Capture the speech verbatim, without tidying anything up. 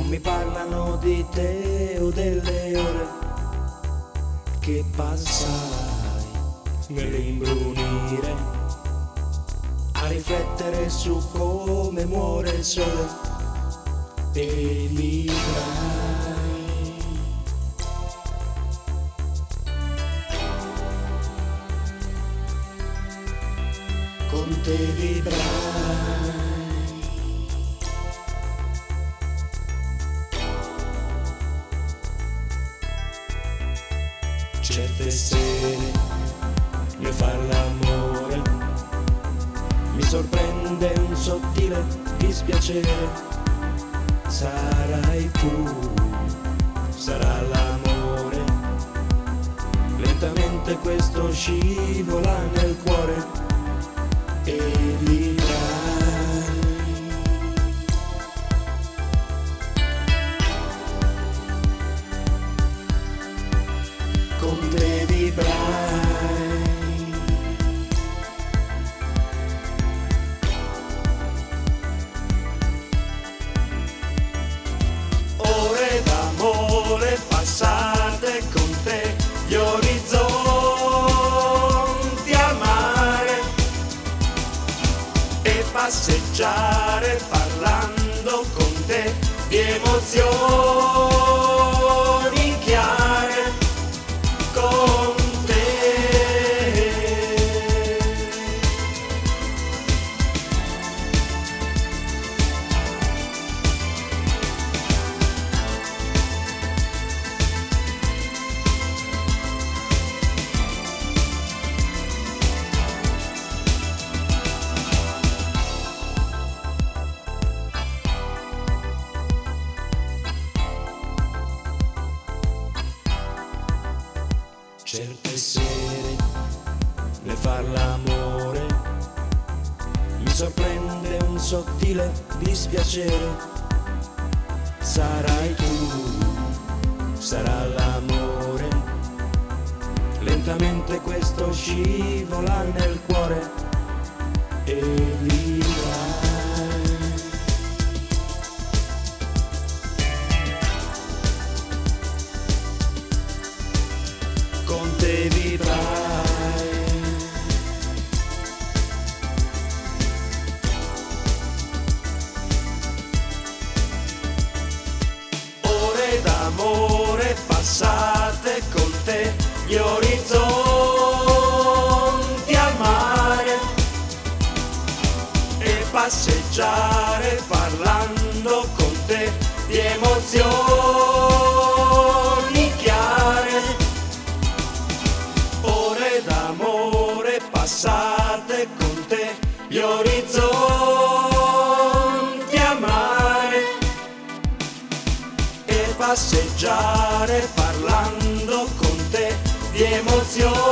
Non mi parlano di te o delle ore che passai nell'imbrunire a riflettere su come muore il sole e vivrai. Con te vivrai. Certe sere nel far l'amore mi sorprende un sottile dispiacere. Sarai tu, sarà l'amore. Lentamente questo scivola nel cuore e vivrai. Con te vivrai. Ore d'amore passate con te, gli orizzonti al mare e passeggiare parlando con te di emozioni chiare. Con te certe sere nel far l'amore mi sorprende un sottile dispiacere. Sarai tu, sarà l'amore. Lentamente questo scivola nel cuore e vivrai. Con te vivrai. Ore d'amore passate con te, gli orizzonti al mare e passeggiare parlando con te di emozioni chiare. Ore d'amore passate con te, gli orizzonti a mare e passeggiare parlando con te di emozioni